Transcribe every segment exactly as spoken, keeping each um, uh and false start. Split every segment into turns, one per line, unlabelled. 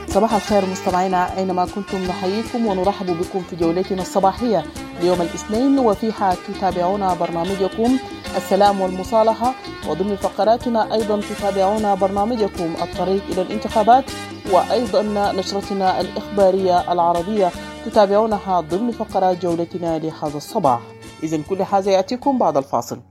صباح الخير مستمعينا أينما كنتم، نحييكم ونرحب بكم في جولتنا الصباحية ليوم الاثنين، وفيها تتابعون برنامجكم السلام والمصالحة، وضمن فقراتنا أيضا تتابعون برنامجكم الطريق إلى الانتخابات، وأيضا نشرتنا الإخبارية العربية تتابعونها ضمن فقرات جولتنا لهذا الصباح. إذن كل هذا يأتيكم بعد الفاصل.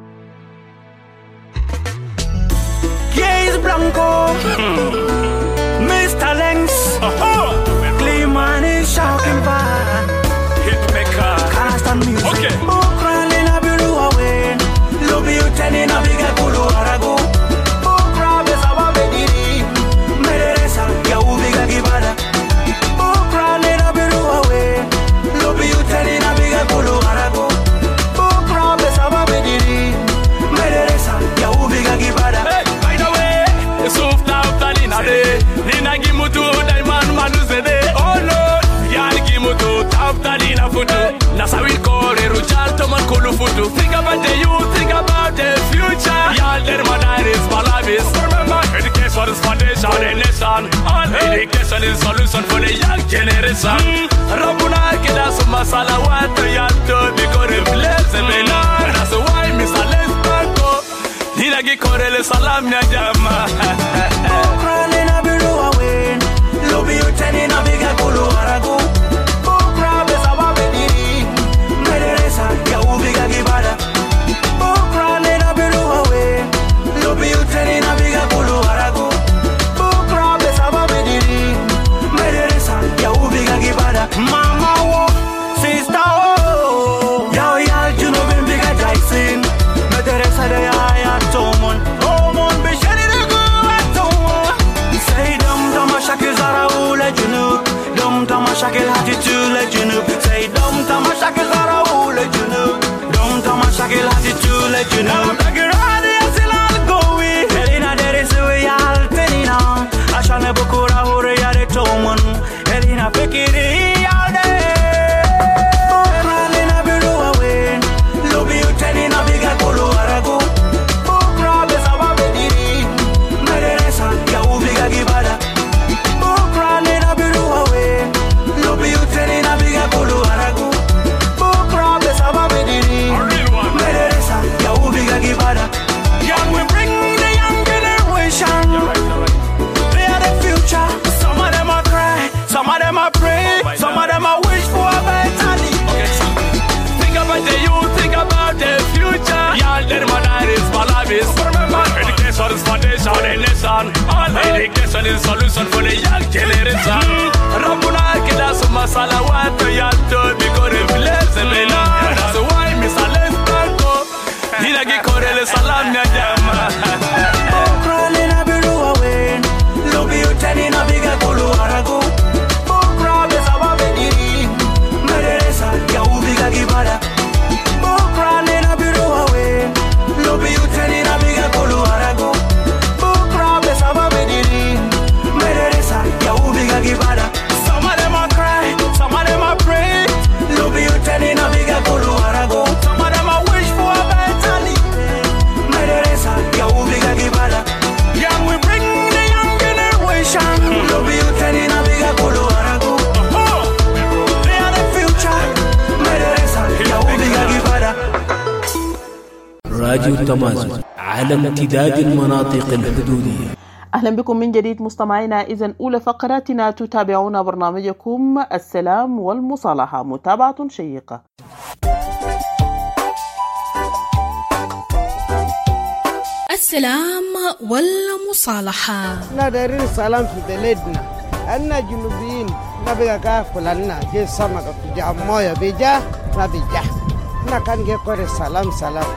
Mister Lengs, clean money, shocking bad. Hitmaker, constant music. Okay. Oh, crawling a bilu away. Love you telling a big kulu arago. Oh, crab is our baby. Meresa, ya ubiga gibada. Oh, crawling a bilu away. Love you telling a big kulu arago. Oh, crab is our baby. Meresa, ya ubiga gibada. Hey, by the way, it's off now, Talina day. Gimutu diamond manuzede oh no yar gimutu taftali na futu na sawil kore rujal to man kulu futu. Think about the youth, think about the future. Yal der madar is balabis. Remember education is foundation of the nation. All education is solution for the young generation. Rabbuna kida suma salawat yal to bikore bless bena. That's why misales banko nina gi kore le salam ya jama. Love you telling a big kulu arago. Oh, crab is our baby. Meresa, ya ubiga gibada. Oh, crawling a bilu away. Love you telling a big kulu arago. Oh, crab is our baby. Meresa, ya ubiga gibada. Mama wo, sister wo. Yao yal juno bin biga Jackson. Meresa de ya ya tomon. Tomon bishani de go atomon. Say dum dum a shakil zara. Dum tama shakil hati tu le junub. Say dum tama shakil zara u le junub. Dum tama shakil hati tu le junub. Nagirani asilal gowi. Elina derisi we yal tenina. Ashane bukura hure yare tomon. Elina pekiri yal de. Oh, kralina bilu awe. Lobi u tenina biga kulu arago. Oh, krabe saba bediri. Meresa ya u biga gibada. Young, we bring the young generation. They are the future. Some of them are cry, some of them are pray, some of them are wish for a better day. Think about the youth, think about the future. Y'all, their mother is balabis. Remember, education is foundation of the nation. All education is solution for the young generation. Rabbuna kida suma salawat y'all to be good bless bena. That's why Mister Les Banko nina gi kore le salam ya jama. Oh, crawling a bilu away. Love you telling a big kulu arago. Oh, crab is our baby. Meresa ya ubiga gibada. Oh, crawling a bilu away. Love you telling a big kulu arago. Oh, crab is our baby. Meresa ya ubiga gibada. Some of them are cry, some of them are pray. Love you telling a big kulu arago. Some of them are wish for a better life. Meresa ya ubiga gibada. Young, we bring the young generation. Love you telling a big kulu arago. They are the future. Meresa ya ubiga gibada.
راديو تمازن على امتداد المناطق الحدودية.
أهلا بكم من جديد مستمعينا. إذن أولى فقراتنا تتابعون برنامجكم السلام والمصالحة، متابعة شيقة.
السلام والمصالحة.
نادرين السلام في بلدنا. أنا جنوبيين نبغى كافلنا جي سمك في جامويا بيجا نبيجا. نكان جي كوري سلام سلام.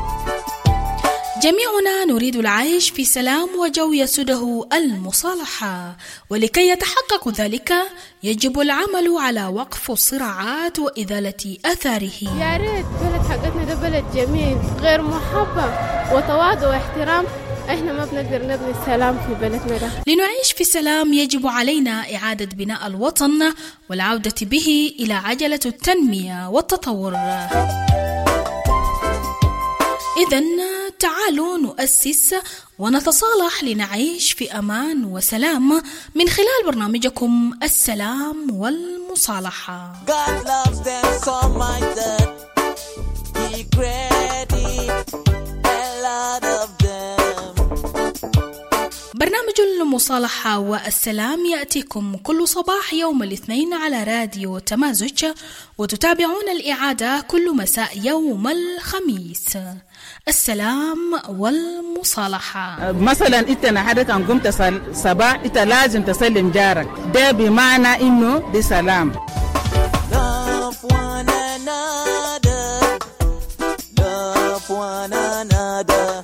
جميعنا نريد العيش في سلام وجو يسوده المصالحة، ولكي يتحقق ذلك يجب العمل على وقف الصراعات وإزالة أثاره.
يا ريت بلد حقتنا ده بلد جميل غير محبب وتواضع واحترام. احنا ما بنقدر نبني السلام في بلدنا ده.
لنعيش في سلام يجب علينا إعادة بناء الوطن والعودة به إلى عجلة التنمية والتطور. إذن تعالوا نؤسس ونتصالح لنعيش في أمان وسلام من خلال برنامجكم السلام والمصالحة.
God loves them so much that He created a lot of them.
برنامج المصالحة والسلام يأتيكم كل صباح يوم الاثنين على راديو تمازج، وتتابعون الإعادة كل مساء يوم الخميس. السلام والمصالحة.
مثلا انت نحدك ان قمت صباح انت لازم تسلم جارك، ده بمعنى انه دي سلام.
Love one another, love one another.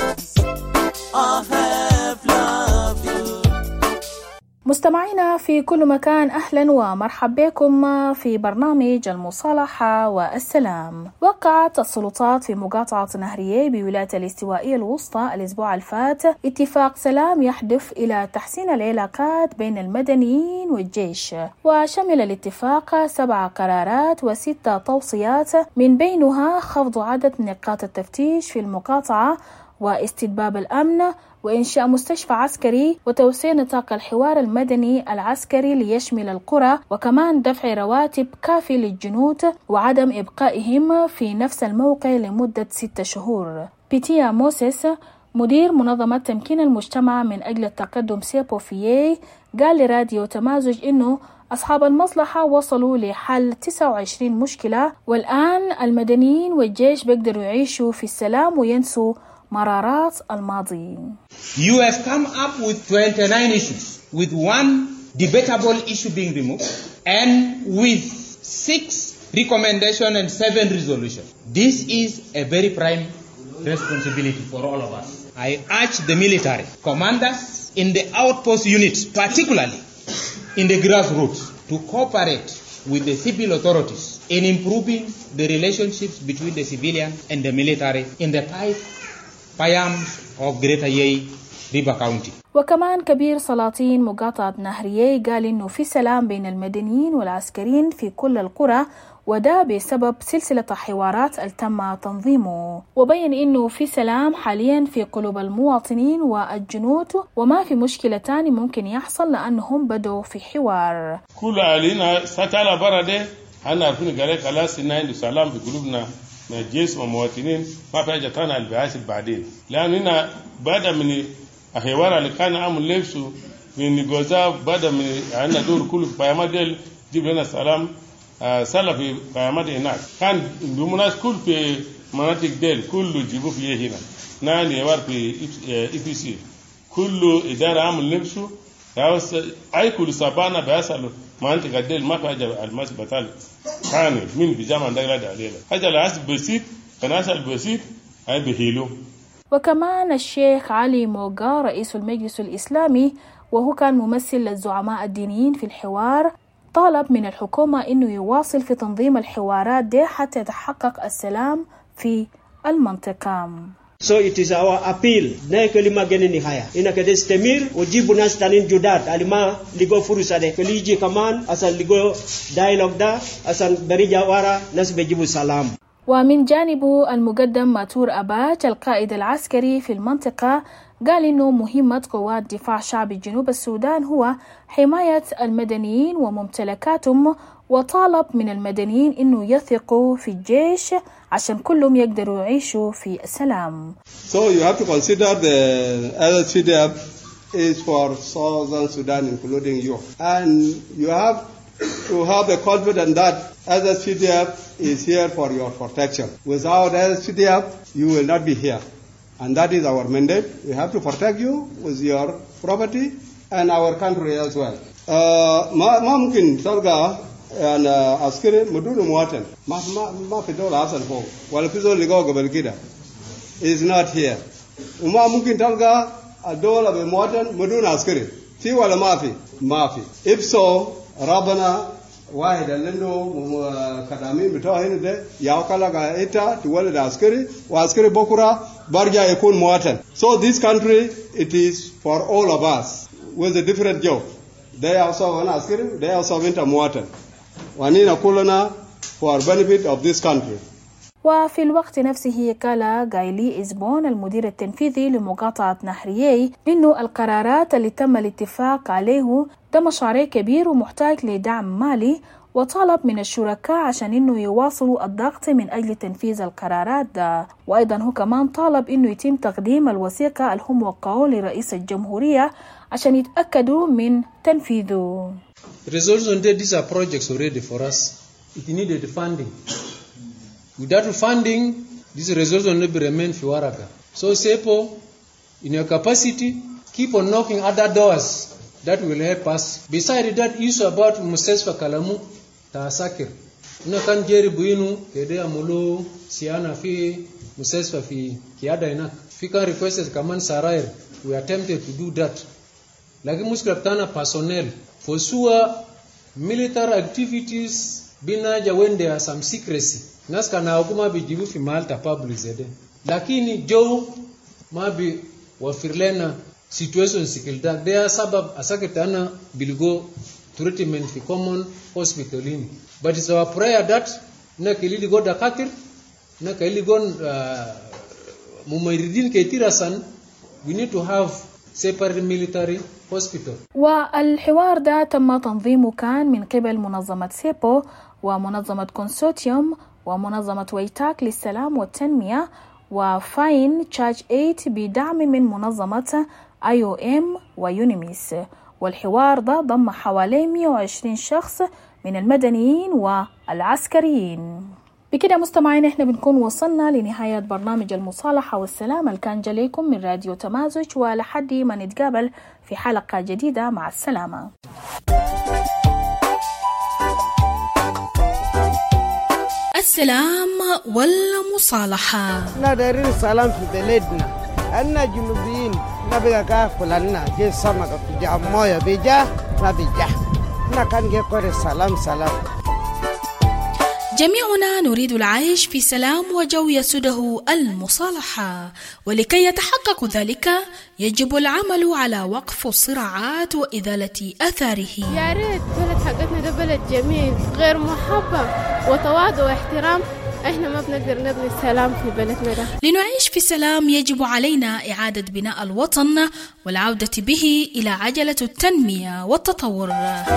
I have loved you.
مستمعينا في كل مكان، أهلا ومرحبا بكم في برنامج المصالحة والسلام. وقعت السلطات في مقاطعة نهرية بولاية الاستوائية الوسطى الأسبوع الفات اتفاق سلام يهدف إلى تحسين العلاقات بين المدنيين والجيش، وشمل الاتفاق سبع قرارات وستة توصيات، من بينها خفض عدد نقاط التفتيش في المقاطعة واستتباب الأمن وإنشاء مستشفى عسكري وتوسيع نطاق الحوار المدني العسكري ليشمل القرى، وكمان دفع رواتب كافية للجنود وعدم إبقائهم في نفس الموقع لمدة ستة شهور. بيتيا موسيس مدير منظمة تمكين المجتمع من أجل التقدم سيبوفيي قال لراديو تمازج إنه أصحاب المصلحة وصلوا لحل تسعة وعشرين مشكلة، والآن المدنيين والجيش بيقدروا يعيشوا في السلام وينسوا مرارات الماضي.
You have come up with twenty-nine issues, with one debatable issue being removed, and with six recommendations and seven resolutions. This is a very prime responsibility for all of us. I urge the military commanders in the outpost units, particularly in the grassroots, to cooperate with the civil authorities in improving the relationships between the civilian and the military in the pipe Payams of Greater Yei River County.
وكمان كبير سلاطين مقاطعة نهرية قال إنه في سلام بين المدنيين والعسكريين في كل القرى، وده بسبب سلسلة حوارات تم تنظيمه، وبين إنه في سلام حاليا في قلوب المواطنين والجنود، وما في مشكلة تاني ممكن يحصل لأنهم بدوا في حوار.
كل علينا ستالا برده أنا عارفين قالك خلاص إن عنده سلام في قلوبنا من الجيش ومواطنين، ما في حاجة تانية اللي بيحصل بعدين، لأن هنا بعد من الحوار اللي كان عامل لبسه من جوزا، بعد من عندنا دور كله في قيامات ديل جيب لنا سلام سلا في قيامات هناك، كان بمناس كل في مناطق ديل كله جيبوا فيه هنا، ناني حوار في إي بي سي كله إدارة عامل لبسه، أي كل سبانا بيحصل مناطق ديل ما في حاجة الماس بتال كان من في جامعة دجلة داليلا حاجة لعس بسيط كناس البسيط هاي بهيلو.
وكمان الشيخ علي موغا رئيس المجلس الإسلامي وهو كان ممثل للزعماء الدينيين في الحوار طالب من الحكومة إنه يواصل في تنظيم الحوارات دي حتى يتحقق السلام في المنطقة.
So it is our appeal na kelima gene ni haya ina kede stemir ujibu nas tanin judat alima ligo furusa de keliji kaman asal ligo dialogue da asal darija wara nas bejibu salam.
ومن جانبه المقدم ماتور أباج القائد العسكري في المنطقة قال إنه مهمة قوات دفاع شعب جنوب السودان هو حماية المدنيين وممتلكاتهم، وطالب من المدنيين إنه يثقوا في الجيش عشان كلهم يقدروا يعيشوا في السلام.
So you have to consider the L C D F is for Southern Sudan including you, and you have to have a confidence that L C D F is here for your protection. Without L C D F you will not be here, and that is our mandate. We have to protect you with your property and our country as well. ما ما ممكن تلقى يعني عسكري مدون مواطن ما ما ما في دولة أصلا فوق ولا في دولة لقوا قبل كده is not here. وما ممكن تلقى الدولة بمواطن مدون عسكري في ولا ما في ما في. if so ربنا واحد اللي عنده خدامين بتوع هنا ده يأكلك إنت تولد عسكري وعسكري بكرة برجع يكون مواطن. So this country it is for all of us with a different job. They also an عسكري they also إنت مواطن. وانينا كلنا for benefit of this country.
وفي الوقت نفسه قال غايلي إزبون المدير التنفيذي لمقاطعة نهريي إنه القرارات اللي تم الاتفاق عليه ده مشروع كبير ومحتاج لدعم مالي، وطلب من الشركاء عشان إنه يواصلوا الضغط من أجل تنفيذ القرارات ده. وأيضا هو كمان طالب إنه يتم تقديم الوثيقة اللي هم وقعوه لرئيس الجمهورية عشان يتأكدوا من تنفيذه.
Results on these are projects already for us. It needed funding. Without funding, these results will not remain for Waraga. So SEPO, in your capacity, keep on knocking other doors that will help us. Besides that issue about Musesfa Kalamu, Taasakir. Una kan jeri buinu kede amulu siana fi Musesfa fi kiada inak. Fi kan requested kaman Sarair. We attempted to do that. Lagi muskraptana personnel. For sure, military activities binaja when there are some secrecy. Nas kana hukuma bijibu fi Malta public zede. Lakini jo mabi wafirlena situation sikilda. There are sabab asaketana bilgo treatment fi common hospital in. But it's our prayer that na kilili go dakatir, na kilili go mumairidin ketirasan, we need to have separate military hospital.
والحوار ده تم تنظيمه كان من قبل منظمة سيبو ومنظمة كونسورتيوم ومنظمة ويتاك للسلام والتنمية وفاين تشارج ثمانية بدعم من منظمة آي أو إم ويونيميس. والحوار ده ضم حوالي مئة وعشرين شخص من المدنيين والعسكريين. بكده مستمعين احنا بنكون وصلنا لنهاية برنامج المصالحة والسلام اللي كان جاليكم من راديو تمازج، ولحد ما نتقابل في حلقة جديدة. مع السلامة. السلام والمصالحة.
نادرين السلام في بلدنا، أنا جنوبيين نبغى كافل لنا جي سمكة في جامويا بيجا نبيجا نكان جي كوري سلام سلام.
جميعنا نريد العيش في سلام وجو يسوده المصالحة، ولكي يتحقق ذلك يجب العمل على وقف الصراعات وإزالة آثاره.
يا ريت بلد حقتنا ده بلد جميل غير محبة وتواضع واحترام، احنا ما بنقدر نبني السلام في بلدنا ده.
لنعيش في سلام يجب علينا إعادة بناء الوطن والعودة به إلى عجلة التنمية والتطور.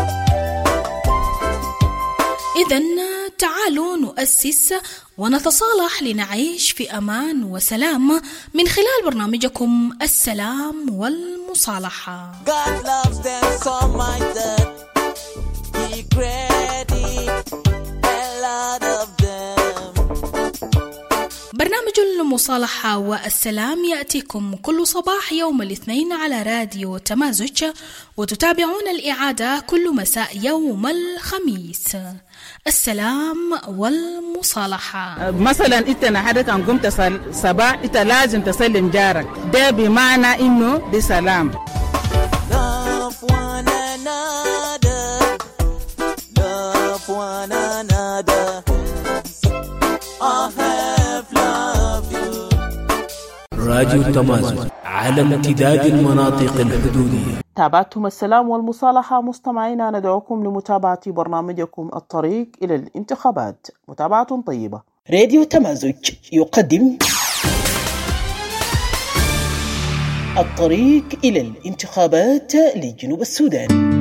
إذن تعالوا نؤسس ونتصالح لنعيش في أمان وسلام من خلال برنامجكم السلام والمصالحة. God loves them so much that he created a lot of them. برنامج المصالحة والسلام يأتيكم كل صباح يوم الاثنين على راديو تمازج، وتتابعون الإعادة كل مساء يوم الخميس. السلام والمصالحة.
مثلا انت نحدك ان قمت صباح انت لازم تسلم جارك، ده بمعنى انه دي سلام. Love one another, love one another. I have loved you.
راديو تمازج على امتداد المناطق الحدودية.
تابعتم السلام والمصالحة. مستمعينا ندعوكم لمتابعة برنامجكم الطريق إلى الانتخابات. متابعة طيبة.
راديو تمازج يقدم الطريق إلى الانتخابات لجنوب السودان.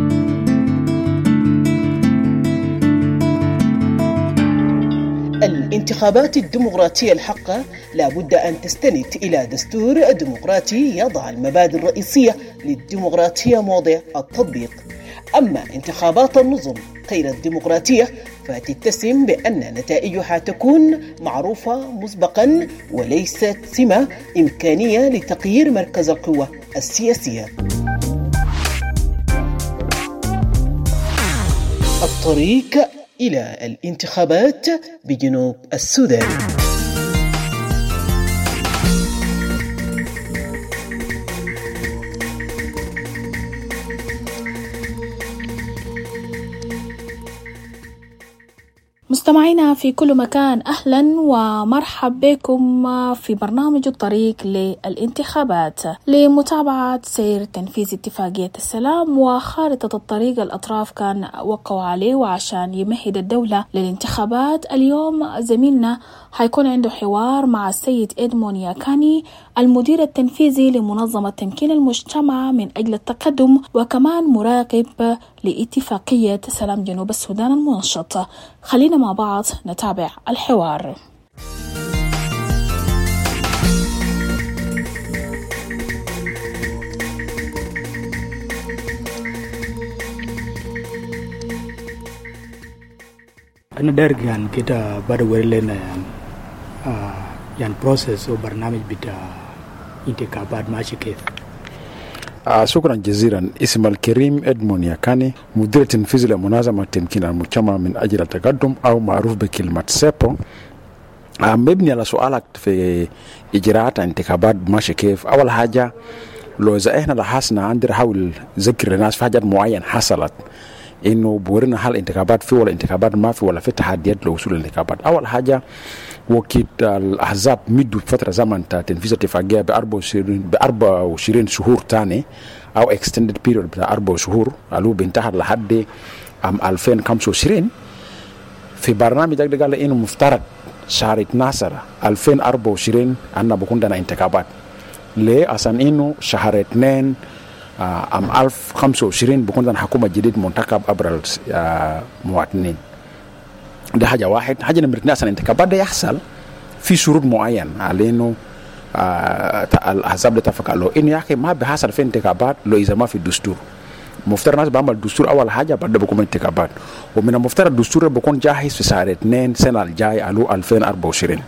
الانتخابات الديمقراطية الحقة لابد أن تستند إلى دستور ديمقراطي يضع المبادئ الرئيسية للديمقراطية موضع التطبيق. أما انتخابات النظم غير الديمقراطية فتتسم بأن نتائجها تكون معروفة مسبقا وليست سمة إمكانية لتغيير مركز القوة السياسية. الطريق إلى الانتخابات بجنوب السودان.
مستمعينا في كل مكان، أهلا ومرحب بكم في برنامج الطريق للانتخابات لمتابعة سير تنفيذ اتفاقية السلام وخارطة الطريق الأطراف كان وقعوا عليه وعشان يمهد الدولة للانتخابات. اليوم زميلنا حيكون عنده حوار مع السيد إدمون ياكاني المدير التنفيذي لمنظمة تمكين المجتمع من أجل التقدم وكمان مراقب لاتفاقية سلام جنوب السودان المنشطة. خلينا مع بعض نتابع الحوار.
أنا دارك يعني كده بدور لنا يعني آه يعني بروسس وبرنامج بتاع انتخابات ماشي كيف؟
آه شكرا جزيلا. اسم الكريم إدمون ياكاني، مدير تنفيذي لمنظمة تمكين المجتمع من أجل التقدم أو معروف بكلمة سيبو. آه مبني على سؤالك في إجراءات انتخابات ماشي كيف. أول حاجة لو إذا إحنا لاحظنا عندنا حول ذكر الناس في حاجات معين حصلت إنه بورنا هل انتخابات في ولا انتخابات ما في ولا في تحديات لوصول الانتخابات. أول حاجة وكيت الأحزاب مدوا فترة زمن تنفيذ اتفاقية بأربع وعشرين شهور تاني أو extended period بتاع أربع شهور قالوا بينتهي لحد عام ألفين وخمسة وعشرين. في برنامج ده قال إنه مفترض شهر اتناشر ألفين وأربعة وعشرين أننا بكون لنا انتخابات. ليه؟ عشان إنه شهر اثنين عام ألف وخمسة وعشرين بكون لنا حكومة جديد منتخب عبر المواطنين. ده حاجة واحد. حاجة نمرة اثنين، عشان الانتخابات ده يحصل في شروط معين على إنه آه الأحزاب اللي اتفق له إنه يا أخي ما بيحصل في انتخابات لو إذا ما في دستور. مفترض الناس بعمل الدستور أول حاجة بعد بكون انتخابات، ومن المفترض الدستور بكون جاهز في شهر اثنين سنة الجاي على ألفين وأربعة وعشرين.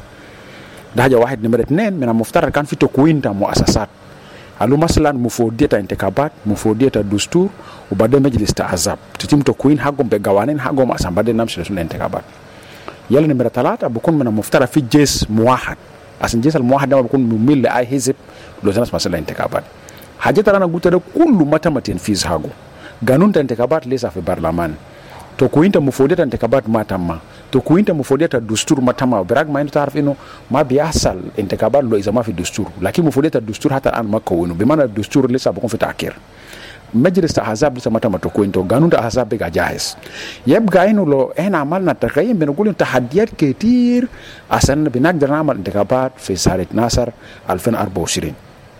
ده حاجة واحد. نمرة اثنين، من المفترض كان في تكوين مؤسسات قالوا مثلا مفوضية انتخابات، مفوضية الدستور، وبعدين مجلس الأحزاب تتم تكوين حقهم بقوانين حقهم عشان بعدين نمشي لسنة الانتخابات. يلا نمرة ثلاثة بكون من المفترض في جيش موحد، عشان الجيش الموحد ده بكون مميل لأي حزب لو ناس مثلا الانتخابات. حاجة ترى أنا قلت لك كل ما تم تنفيذ حقه. قانون الانتخابات ليس في برلمان، تكوين مفوضية الانتخابات ما تم، تكوين مفوضية الدستور ما تم، برغم ما أنت تعرف إنه ما بيحصل انتخابات لو إذا ما في دستور، لكن مفوضية الدستور حتى الآن ما كونه، بمعنى الدستور لسه بكون في تأخير. مجلس الأحزاب لسه ما تم تكوينه، قانون الأحزاب بقى جاهز. يبقى إنه لو إحنا عملنا تغيير بنقول إن تحديات كتير عشان بنقدر نعمل انتخابات في شهر اثناشر ألفين وأربعة وعشرين.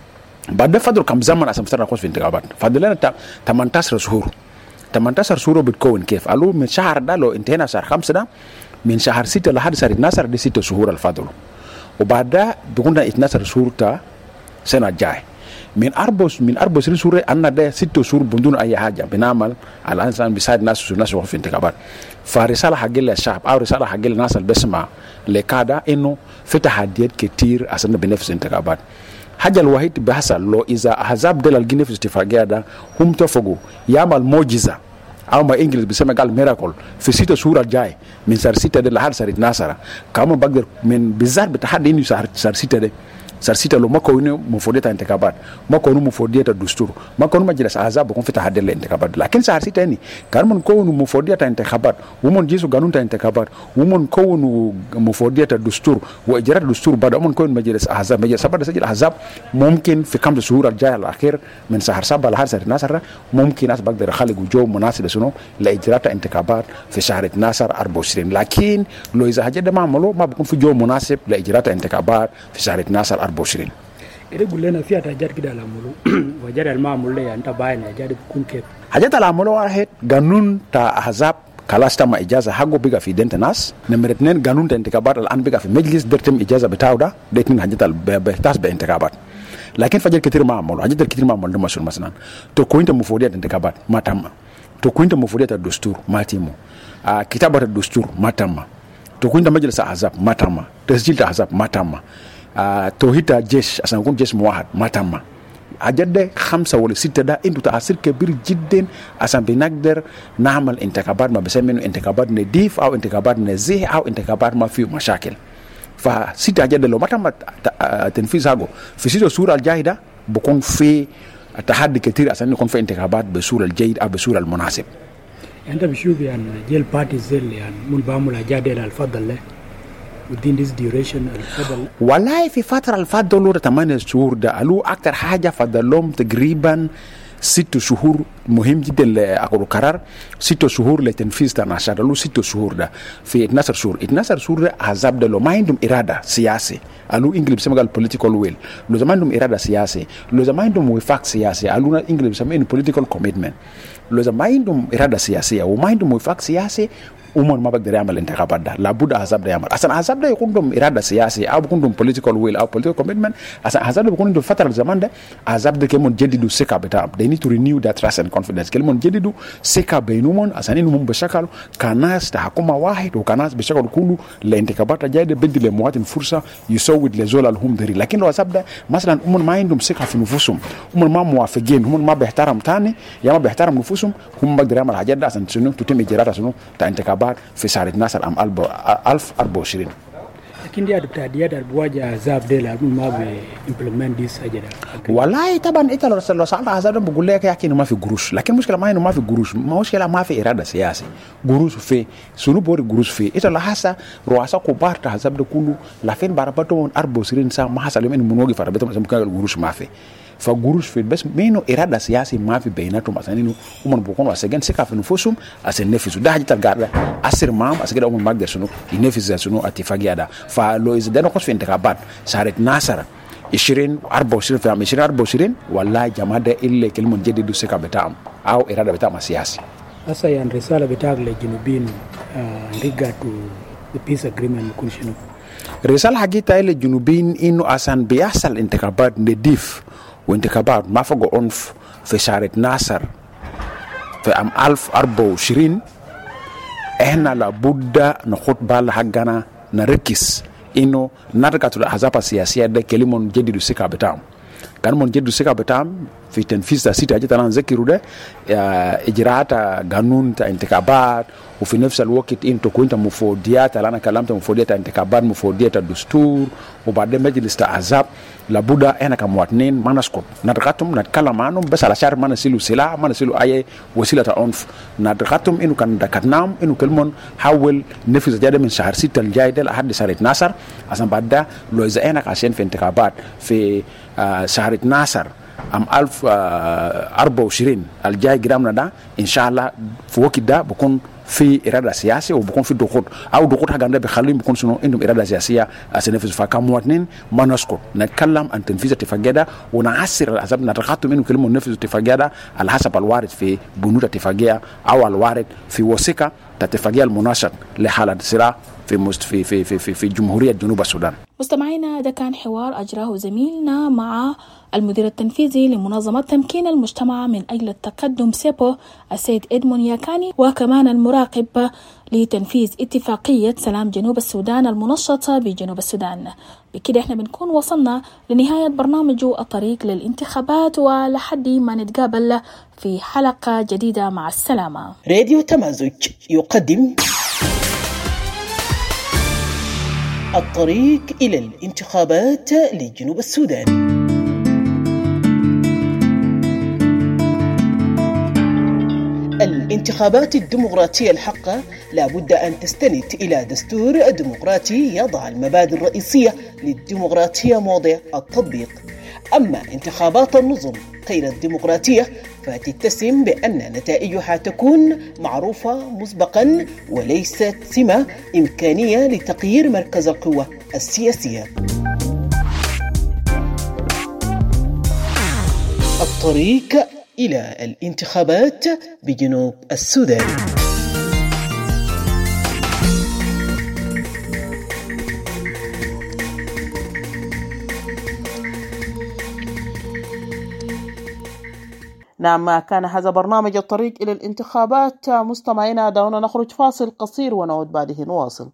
بعد فضل كم زمن عشان نقدر نخش في انتخابات؟ فضل لنا ثمانية عشر شهور. ثمانية عشر شهور بتكون كيف؟ قالوا من شهر ده لو انتهينا شهر خمسة ده من شهر ستة لحد شهر اثناشر دي ستة شهور الفضل، وبعد ده بيكون اثنا عشر شهور تا سنة الجاي. من أربع من أربع وعشرين شهور أنا ده ستة شهور بدون أي حاجة بنعمل على الإنسان بيساعد ناس والناس في انتخابات. فرسالة حق للشعب أو رسالة حق للناس اللي بسمع لكذا إنه في تحديات كتير عشان بنفس انتخابات. حاجة الوحيد بيحصل لو إذا أحزاب دول الجنة في اتفاقية ده هم توافقوا يعمل معجزة أو ما إنجليز بيسمى قال ميراكل في ستة شهور الجاي من شهر ستة ده لحد شهر اثناشر، كمان بقدر من بالذات بتحدي إنه شهر شهر ستة ده شهر ستة لو ما كونوا مفوضية انتخابات، ما كونوا مفوضية الدستور، ما كونوا مجلس أحزاب بكون في تحدي الانتخابات. لكن شهر ستة إني كمان كونوا مفوضية انتخابات ومن جيسوا قانون الانتخابات ومن كونوا مفوضية الدستور وإجراء الدستور بعد ومن كون مجلس أحزاب. مجلس بعد سجل أحزاب ممكن في خمس شهور الجاية الأخير من شهر سبعة لحد شهر اثناشر ممكن ناس بقدر يخلقوا جو مناسب لسنو لإجراء الانتخابات في شهر اثناشر أربعة وعشرين. لكن لو إذا حاجة ما عملوا ما بكون في جو مناسب لإجراء الانتخابات في شهر اثناشر أربعة وعشرين.
إذا قلنا فيها تجار كده العملوا وجار المعمول ليه أنت باين جار بيكون كيف؟
حاجات العملوا واحد قانون تا أحزاب خلاص تم إجازة حقه بقى في دينت ناس. نمرة اثنين قانون الانتخابات الآن بقى في مجلس درتم إجازة بتاعه ده ده اثنين حاجات بيحتاج بانتخابات. لكن فجر كتير ما عملوا حاجات كتير ما عملوا مثلا مثلا تكوين مفوضية الانتخابات ما تم، تكوين مفوضية الدستور ما تم، آه كتابة الدستور ما تم، تكوين مجلس الأحزاب ما تم، تسجيل الأحزاب ما تم، آه توحيد الجيش عشان يكون جيش موحد ما تم. حاجات خمسة ولا ستة ده عنده تأثير كبير جدا عشان بنقدر نعمل انتخابات ما بسمينه انتخابات نظيف أو انتخابات نزيه أو انتخابات ما فيه مشاكل. فستة حاجات لو ما تم تنفيذ حقه في ستة شهور الجاي ده بكون في تحدي كتير عشان يكون في انتخابات بصورة الجيد أو بصورة المناسب.
أنت بشوف يعني جيل بارتي زل يعني من بعمل حاجات الفضل له within this duration الفضل.
والله في فترة الفضل ثمانية شهور ده قالوا أكتر حاجة فضلهم تقريبا ست شهور مهم جدا لأقول قرار ست شهور لتنفيذ تناشر قالوا ست شهور ده في اثنا عشر شهور اثنا عشر شهور ده عذاب ده لو ما عندهم إرادة سياسي قالوا إنجليز بيسمى قال political will لو زمان عندهم إرادة سياسي لو زمان عندهم وفاق سياسي قالوا إنجليز بيسمى political commitment لو زمان عندهم إرادة سياسية وما عندهم وفاق سياسي umar ma bagdari amal intikhabat da labuda hazab da yamal asan hazab da yakun dum irada siyasi au yakun dum political will au political commitment asan hazab da yakun dum fatara zaman da hazab da kemon jedidu seka beta they need to renew that trust and confidence kemon jedidu seka bainumon asan inum bashakal kanas ta hakuma wahid wa kanas bashakal kullu la intikhabat jayde bedile muwatin fursa yusawid le zola alhum dari lakin lo hazab da masalan umar ma indum seka fi nufusum umar ma muwafaqin umar ma bihtaram tani ya ma bihtaram nufusum hum bagdari amal hajat da asan sunu tutim ijrata sunu ta intikhabat في سارة ناصر أم ألف أربعة وعشرين.
لكن دي أدبت دي أدب بواجه عذاب ده لأنه ما بي implement this أجدا.
والله طبعا إنت لو لو سألت عذاب ده بقول لك يا أخي إنه ما في قروش لكن مشكلة ما إنه ما في قروش ما مشكلة ما في إرادة سياسي قروش في سنو بوري قروش في إنت لو حاسة رؤساء كبار عذاب ده كله لكن باربطهم أربعة وعشرين سنة ما حصل يوم إنه منوقف ربطهم مثلا ممكن القروش ما في. فقروش في بس مينو إرادة سياسي ما في بيناتهم مثلا إنه هم بيكونوا أسجن سكا في نفوسهم أسنفسوا ده حاجة تلقى أسر مام أسجن هم ما قدر شنو ينفذ شنو اتفاقية ده فلو إذا ده نقص في انتخابات صارت ناصر عشرين أربعة وعشرين في عام عشرين أربعة وعشرين والله جماعة ده إلا كلمة جديد سكا بتاعهم أو إرادة بتاعهم سياسي.
أصلا يعني رسالة بتاعك للجنوبيين regard to the peace agreement يكون شنو؟
رسالة حقيقة للجنوبيين إنه أصلا بيحصل انتخابات نضيف وانتخابات ما فوق عنف في شارع ناصر في عام ألف أربعة وعشرين احنا لابد نخط بال حقنا نركز انه نرجع للاحزاب السياسيه ده كلمه جديد السكه بتاعهم كان من جديد السكه بتاعهم في تنفيذ تاسيس اجت انا نذكره ده اجراءات قانون انتخابات وفي نفس الوقت انتوا كنتوا مفوضيات انا كلمت مفوضيات انتخابات مفوضيات الدستور وبعدين مجلس الاحزاب لابد احنا كمواطنين ما نسكت نتقاتم نتكلم عنهم بس على شعر ما نسيلوا سلاح ما نسيلوا اي وسيله عنف نتقاتم انه كان دكتنام انه كلمون حاول نفذ جاده من شهر ستة الجاي ده لحد شهر اثناشر عشان بعد لو اذا احنا عشان في انتخابات في آه شهر اثناشر عام ألف أربعة وعشرين الجاي قدامنا ده ان شاء الله في وقت ده بكون في إرادة سياسية وبكون في ضغوط أو ضغوط حاجة ده بيخليهم بيكون شنو عندهم إرادة سياسية أسنفذ فكمواطنين ما نسكت نتكلم عن تنفيذ اتفاقية ده ونعسر الأحزاب نتخطى منهم كلمة ننفذ اتفاقية ده على حسب الوارد في بنود اتفاقية أو الوارد في وثيقة اتفاقية المناشط لحالة صراع في في في في في, في جمهورية جنوب السودان.
مستمعينا ده كان حوار أجراه زميلنا مع المدير التنفيذي لمنظمة تمكين المجتمع من أجل التقدم سيبو السيد إدمون ياكاني وكمان المراقب لتنفيذ اتفاقية سلام جنوب السودان المنشطة بجنوب السودان. بكده احنا بنكون وصلنا لنهاية برنامج الطريق للانتخابات ولحد ما نتقابل في حلقة جديدة مع السلامة.
راديو تمازج يقدم الطريق إلى الانتخابات لجنوب السودان. الانتخابات الديمقراطية الحقة لابد أن تستند إلى دستور ديمقراطي يضع المبادئ الرئيسية للديمقراطية موضع التطبيق. أما انتخابات النظم غير الديمقراطية فتتسم بأن نتائجها تكون معروفة مسبقا وليست سمة إمكانية لتغيير مركز القوة السياسية. الطريق إلى الانتخابات بجنوب السودان.
نعم، كان هذا برنامج الطريق إلى الانتخابات. مستمعينا دعونا نخرج فاصل قصير ونعود بعده نواصل.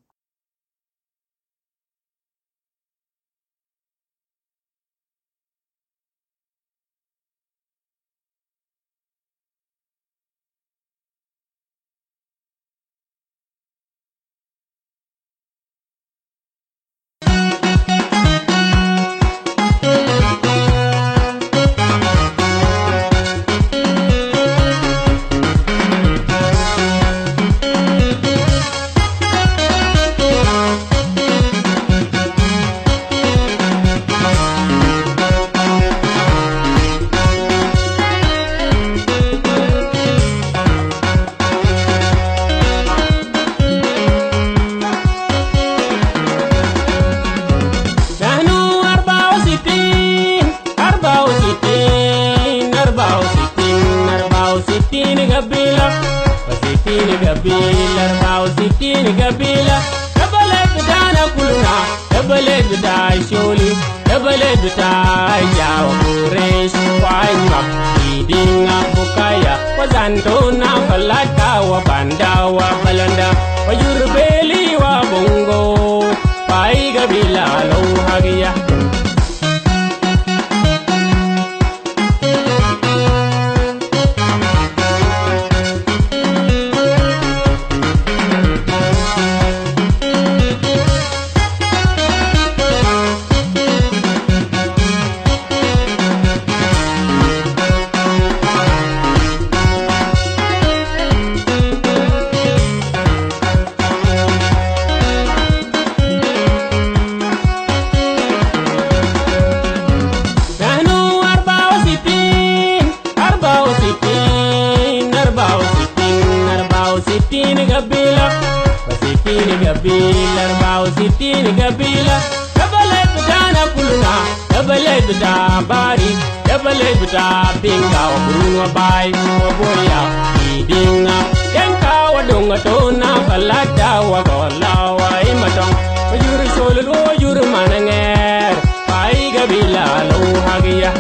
قبيلة وستين قبيلة أربعة وستين قبيلة البلد بتاعنا كلنا البلد بتاع شولي البلد بتاع جاو قريش وعجمة إيدينا بكايا وزانتونا فلاتا وباندا وبلندا ويربيلي وبونغو باي قبيلة لو هاقيا قبيلة أربعة وستين قبيلة البلد بتاعنا كلنا البلد بتاع باري البلد بتاع بينكا وبرون وباي وبويا إيدينا ينكا ودونغ تونا فلاتا وكولا وإيمتون وجور سولو وجور منغير باي قبيلة لو هاقيا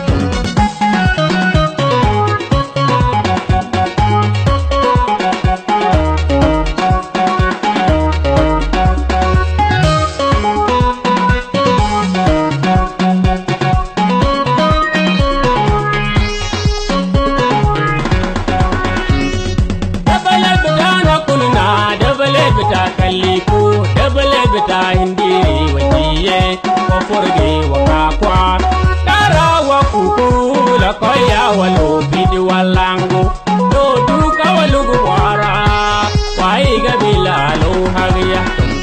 Hindi wajiye wa forge wa kakwa tara wa kuku la koya wa lobidi walangu do duka wa lugu wara wa iga bila lo hagiya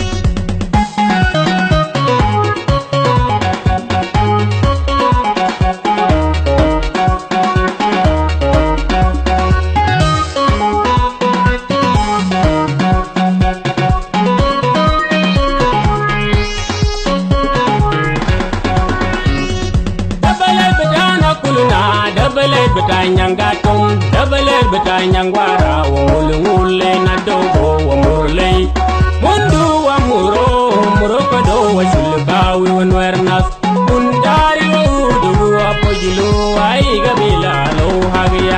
Nyangatum double beta nyangwara wa mulungule na dogo wa murlei mundu wa muro muro kodo wa silbawi wa nwernas mundari wa udu wa pojulu wa igabila lo hagiya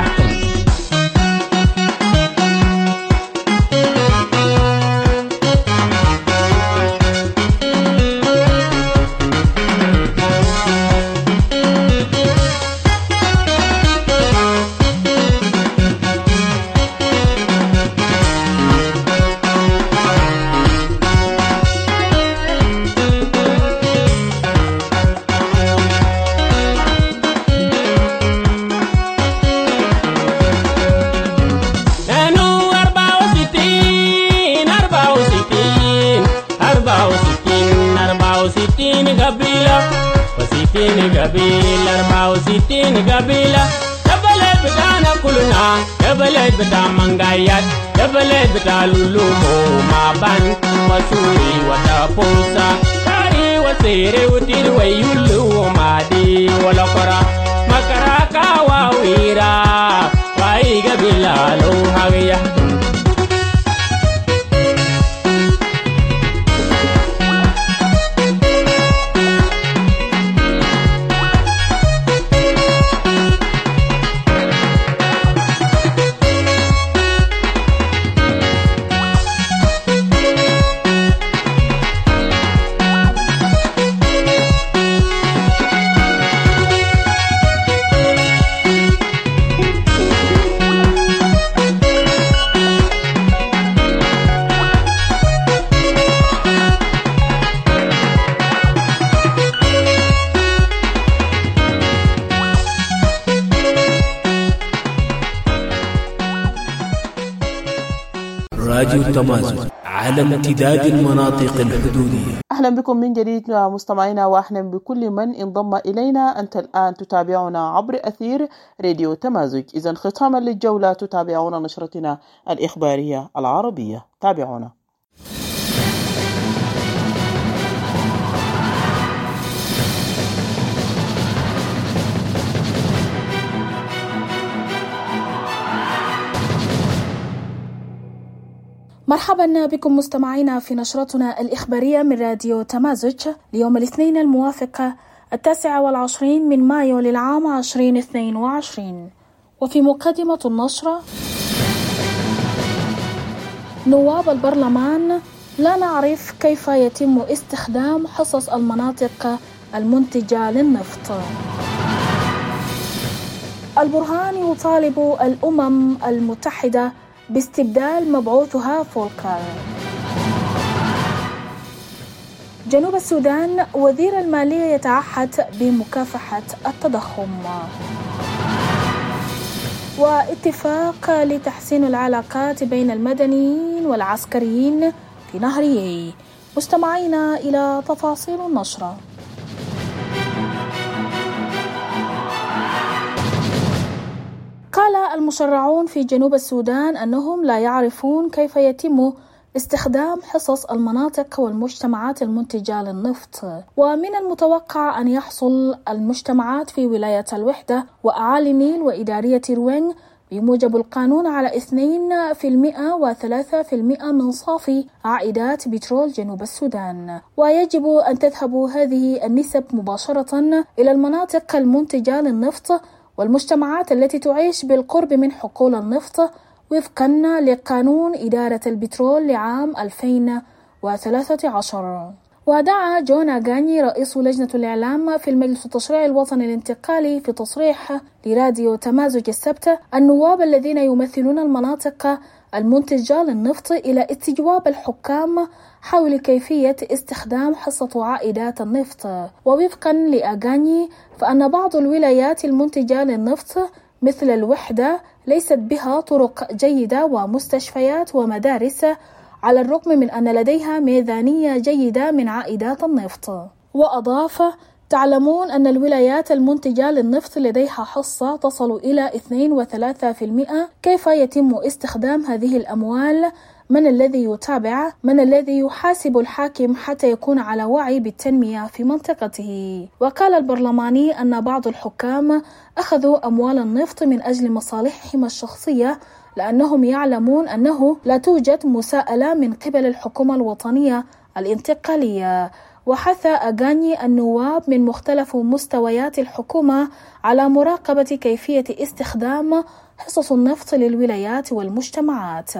Sitini gabila, arba'u sitini gabila. Dabaled betana kuluna, dabaled beta mangayat, dabaled beta lulumo maban, wasuri wataposa, kari wasere utiri wayulu madi walakora, makaraka wawira, wai gabila lo hagiya.
راديو تمازن على امتداد المناطق الحدودية.
أهلا بكم من جديد مستمعينا، وأهلا بكل من انضم إلينا. أنت الآن تتابعنا عبر أثير راديو تمازج. إذن ختاما للجولة تتابعون نشرتنا الإخبارية العربية. تابعونا.
مرحبا بكم مستمعينا في نشرتنا الإخبارية من راديو تمازج ليوم الاثنين الموافق التاسع والعشرين من مايو للعام عشرين اثنين وعشرين. وفي مقدمة النشرة: نواب البرلمان لا نعرف كيف يتم استخدام حصص المناطق المنتجة للنفط. البرهان يطالب الأمم المتحدة باستبدال مبعوثها فولكر. جنوب السودان وزير المالية يتعهد بمكافحة التضخم. واتفاق لتحسين العلاقات بين المدنيين والعسكريين في نهريي. مستمعينا إلى تفاصيل النشرة. قال المشرعون في جنوب السودان أنهم لا يعرفون كيف يتم استخدام حصص المناطق والمجتمعات المنتجة للنفط، ومن المتوقع أن يحصل المجتمعات في ولاية الوحدة وأعالي النيل وإدارية روينغ بموجب القانون على اثنين بالمئة وثلاثة بالمئة من صافي عائدات بترول جنوب السودان، ويجب أن تذهب هذه النسب مباشرة إلى المناطق المنتجة للنفط والمجتمعات التي تعيش بالقرب من حقول النفط وفقا لقانون إدارة البترول لعام ألفين وثلاثة عشر. ودعا جون أغاني رئيس لجنة الإعلام في المجلس التشريعي الوطني الانتقالي في تصريح لراديو تمازج السبت النواب الذين يمثلون المناطق المنتجة للنفط إلى استجواب الحكام حول كيفية استخدام حصة عائدات النفط. ووفقا لأغاني فأن بعض الولايات المنتجة للنفط مثل الوحدة ليست بها طرق جيدة ومستشفيات ومدارس، على الرغم من أن لديها ميزانية جيدة من عائدات النفط. وأضاف: تعلمون أن الولايات المنتجة للنفط لديها حصة تصل إلى اثنين وثلاثة بالمئة. كيف يتم استخدام هذه الأموال؟ من الذي يتابع؟ من الذي يحاسب الحاكم حتى يكون على وعي بالتنمية في منطقته؟ وقال البرلماني أن بعض الحكام أخذوا أموال النفط من أجل مصالحهم الشخصية لأنهم يعلمون أنه لا توجد مساءلة من قبل الحكومة الوطنية الانتقالية. وحث أغاني النواب من مختلف مستويات الحكومة على مراقبة كيفية استخدام حصص النفط للولايات والمجتمعات.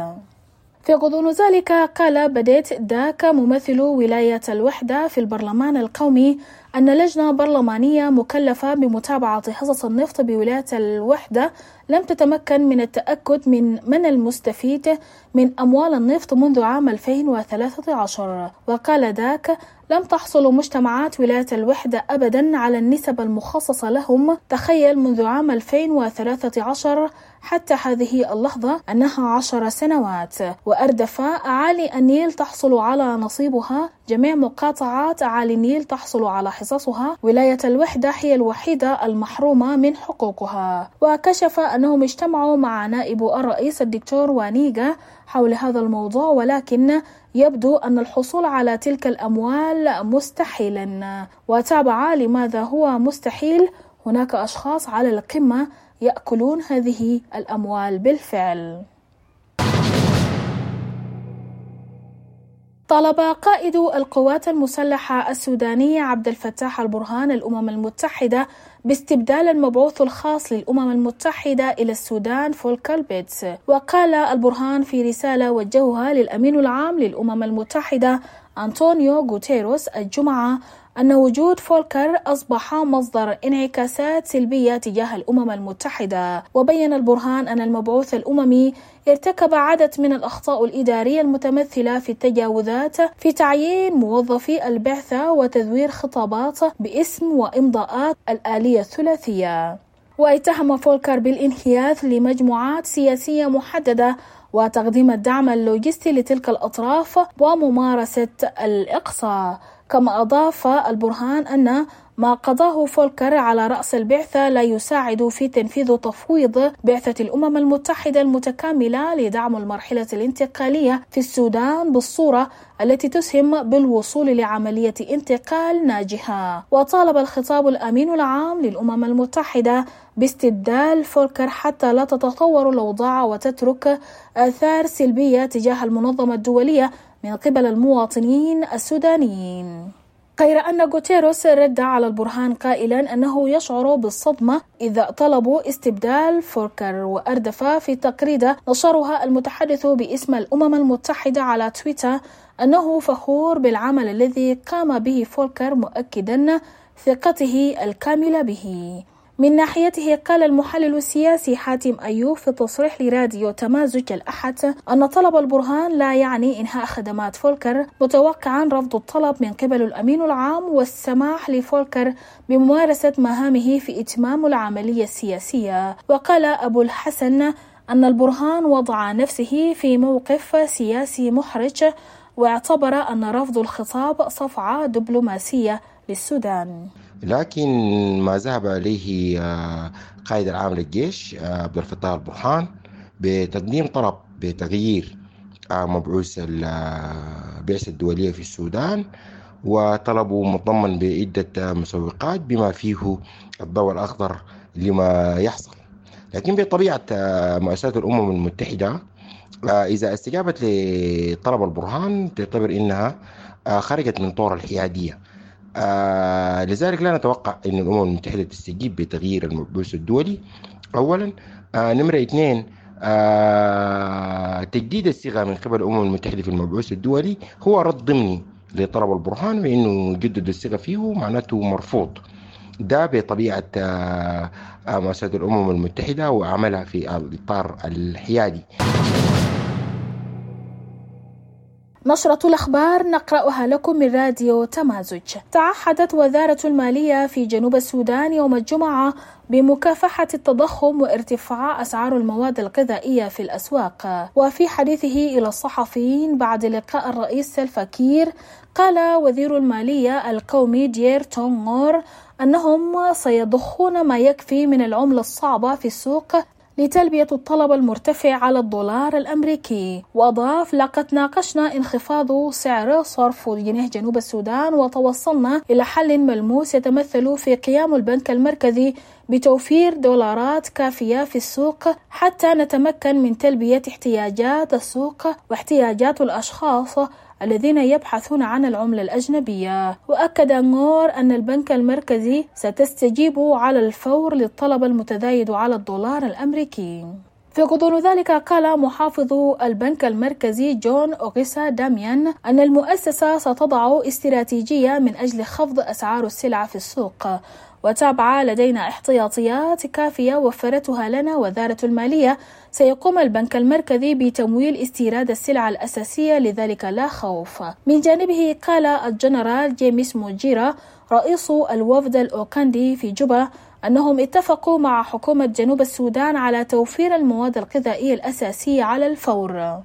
في غضون ذلك قال بديت داك ممثل ولاية الوحدة في البرلمان القومي أن لجنة برلمانية مكلفة بمتابعة حصص النفط بولاية الوحدة لم تتمكن من التأكد من من المستفيد من أموال النفط منذ عام ألفين وثلاثة عشر. وقال داك: لم تحصل مجتمعات ولاية الوحدة أبدا على النسب المخصصة لهم. تخيل منذ عام ألفين وثلاثة عشر حتى هذه اللحظة أنها عشر سنوات. وأردف أعالي النيل تحصل على نصيبها، جميع مقاطعات أعالي النيل تحصل على حصصها، ولاية الوحدة هي الوحيدة المحرومة من حقوقها. وكشف أنهم اجتمعوا مع نائب الرئيس الدكتور وانيغا حول هذا الموضوع، ولكن يبدو أن الحصول على تلك الأموال مستحيلا. وتابع لماذا هو مستحيل: هناك أشخاص على القمة يأكلون هذه الأموال بالفعل. طلب قائد القوات المسلحة السودانية عبد الفتاح البرهان الأمم المتحدة باستبدال المبعوث الخاص للأمم المتحدة إلى السودان فولكر بيتس. وقال البرهان في رسالة وجهها للأمين العام للأمم المتحدة أنطونيو غوتيروس الجمعة أن وجود فولكر أصبح مصدر انعكاسات سلبية تجاه الأمم المتحدة. وبين البرهان أن المبعوث الأممي ارتكب عدد من الأخطاء الإدارية المتمثلة في التجاوزات في تعيين موظفي البعثة وتزوير خطابات باسم وإمضاءات الآلية الثلاثية. واتهم فولكر بالانحياز لمجموعات سياسية محددة وتقديم الدعم اللوجستي لتلك الأطراف وممارسة الإقصاء. كما أضاف البرهان أن ما قضاه فولكر على رأس البعثة لا يساعد في تنفيذ تفويض بعثة الأمم المتحدة المتكاملة لدعم المرحلة الانتقالية في السودان بالصورة التي تسهم بالوصول لعملية انتقال ناجحة. وطالب الخطاب الأمين العام للأمم المتحدة باستبدال فولكر حتى لا تتطور الأوضاع وتترك آثار سلبية تجاه المنظمة الدولية من قبل المواطنين السودانيين. غير أن غوتيروس رد على البرهان قائلا أنه يشعر بالصدمة إذا طلبوا استبدال فولكر. وأردف في تغريدة نشرها المتحدث باسم الأمم المتحدة على تويتر أنه فخور بالعمل الذي قام به فولكر، مؤكدا ثقته الكاملة به. من ناحيته قال المحلل السياسي حاتم أيوب في تصريح لراديو تمازج الأحد أن طلب البرهان لا يعني إنهاء خدمات فولكر، متوقعا رفض الطلب من قبل الأمين العام والسماح لفولكر بممارسة مهامه في إتمام العملية السياسية. وقال أبو الحسن أن البرهان وضع نفسه في موقف سياسي محرج، واعتبر أن رفض الخطاب صفعة دبلوماسية للسودان.
لكن ما ذهب عليه قائد العام للجيش عبد الفتاح البرهان بتقديم طلب بتغيير مبعوث البعثة الدولية في السودان، وطلبه متضمن بعدة مسوقات بما فيه الضوء الأخضر لما يحصل. لكن بطبيعة مؤسسات الأمم المتحدة إذا استجابت لطلب البرهان تعتبر إنها خرجت من طور الحيادية، آه لذلك لا نتوقع أن الأمم المتحدة تستجيب بتغيير المبعوث الدولي أولا. آه نمرة اثنين، آه تجديد الصيغة من قبل الأمم المتحدة في المبعوث الدولي هو رد ضمني لطلب البرهان، وإنه يجدد الصيغة فيه معناته مرفوض. ده بطبيعة آه مؤسسات الأمم المتحدة وعملها في الإطار الحيادي.
نشرة الأخبار نقرأها لكم من راديو تمازج. تعهدت وزارة المالية في جنوب السودان يوم الجمعة بمكافحة التضخم وارتفاع أسعار المواد الغذائية في الأسواق. وفي حديثه إلى الصحفيين بعد لقاء الرئيس سلفا كير، قال وزير المالية القومي ديير تونغور أنهم سيضخون ما يكفي من العملة الصعبة في السوق لتلبية الطلب المرتفع على الدولار الأمريكي. وأضاف: لقد ناقشنا انخفاض سعر صرف جنيه جنوب السودان وتوصلنا إلى حل ملموس يتمثل في قيام البنك المركزي بتوفير دولارات كافية في السوق حتى نتمكن من تلبية احتياجات السوق واحتياجات الأشخاص الذين يبحثون عن العملة الأجنبية. وأكد نور أن البنك المركزي ستستجيب على الفور للطلب المتزايد على الدولار الأمريكي. في غضون ذلك قال محافظ البنك المركزي جون أوغيسا داميان أن المؤسسة ستضع استراتيجية من أجل خفض أسعار السلع في السوق، وتابع: لدينا احتياطيات كافية وفرتها لنا وزارة المالية. سيقوم البنك المركزي بتمويل استيراد السلع الأساسية، لذلك لا خوف. من جانبه قال الجنرال جيمس موجيرا رئيس الوفد الأوكندي في جوبا أنهم اتفقوا مع حكومة جنوب السودان على توفير المواد الغذائية الأساسية على الفور.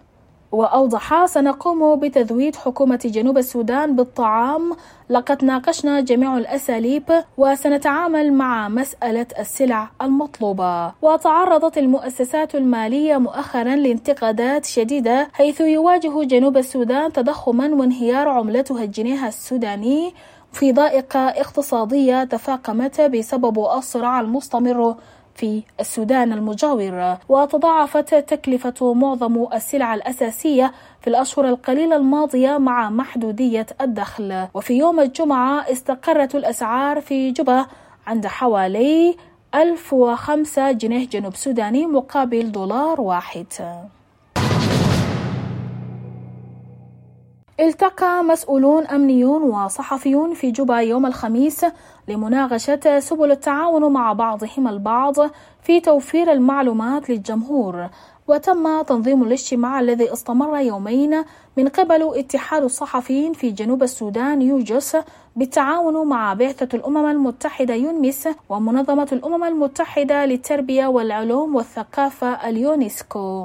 وأوضح: سنقوم بتزويد حكومة جنوب السودان بالطعام. لقد ناقشنا جميع الأساليب وسنتعامل مع مسألة السلع المطلوبة. وتعرضت المؤسسات المالية مؤخرا لانتقادات شديدة، حيث يواجه جنوب السودان تضخما وانهيار عملتها الجنيه السوداني في ضائقة اقتصادية تفاقمت بسبب الصراع المستمر في السودان المجاور. وتضاعفت تكلفة معظم السلع الأساسية في الأشهر القليلة الماضية مع محدودية الدخل. وفي يوم الجمعة استقرت الأسعار في جوبا عند حوالي ألف وخمسة جنيه جنوب سوداني مقابل دولار واحد. التقى مسؤولون أمنيون وصحفيون في جوبا يوم الخميس لمناقشة سبل التعاون مع بعضهم البعض في توفير المعلومات للجمهور. وتم تنظيم الاجتماع الذي استمر يومين من قبل اتحاد الصحفيين في جنوب السودان يوجس بالتعاون مع بعثة الأمم المتحدة يونمس ومنظمة الأمم المتحدة للتربية والعلوم والثقافة اليونسكو.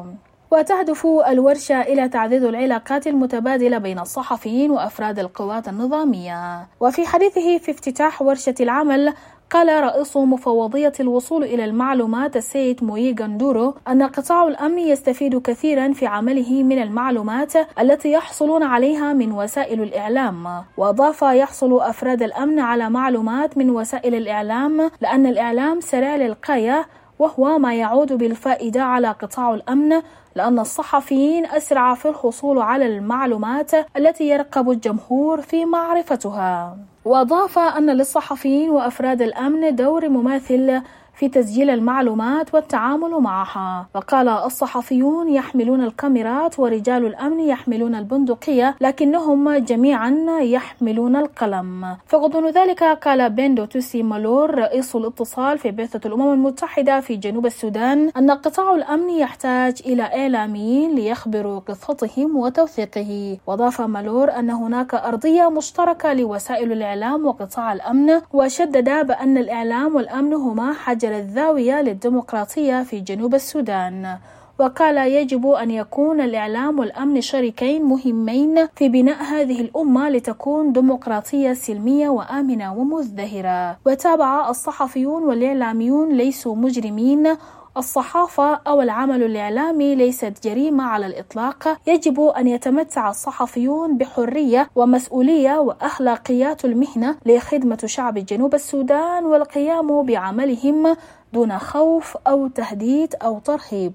وتهدف الورشة إلى تعزيز العلاقات المتبادلة بين الصحفيين وأفراد القوات النظامية. وفي حديثه في افتتاح ورشة العمل قال رئيس مفوضية الوصول إلى المعلومات السيد مويي غاندورو أن قطاع الأمن يستفيد كثيرا في عمله من المعلومات التي يحصلون عليها من وسائل الإعلام. وأضاف يحصل أفراد الأمن على معلومات من وسائل الإعلام لأن الإعلام سريع للغاية، وهو ما يعود بالفائدة على قطاع الأمن لأن الصحفيين أسرع في الحصول على المعلومات التي يرغب الجمهور في معرفتها. وأضاف أن للصحفيين وأفراد الأمن دور مماثل في تسجيل المعلومات والتعامل معها. وقال الصحفيون يحملون الكاميرات ورجال الأمن يحملون البندقية لكنهم جميعا يحملون القلم. فغضون ذلك قال بندو توسي مالور رئيس الاتصال في بعثة الأمم المتحدة في جنوب السودان أن قطاع الأمن يحتاج إلى إعلاميين ليخبروا قصتهم وتوثيقه. وضاف مالور أن هناك أرضية مشتركة لوسائل الإعلام وقطاع الأمن، وشدد بأن الإعلام والأمن هما حجر الزاوية للديمقراطية في جنوب السودان. وقال يجب أن يكون الإعلام والأمن شريكين مهمين في بناء هذه الأمة لتكون ديمقراطية سلمية وآمنة ومزدهرة. وتابع الصحفيون والإعلاميون ليسوا مجرمين، الصحافة أو العمل الإعلامي ليست جريمة على الإطلاق. يجب أن يتمتع الصحفيون بحرية ومسؤولية وأخلاقيات المهنة لخدمة شعب جنوب السودان والقيام بعملهم دون خوف أو تهديد أو ترهيب.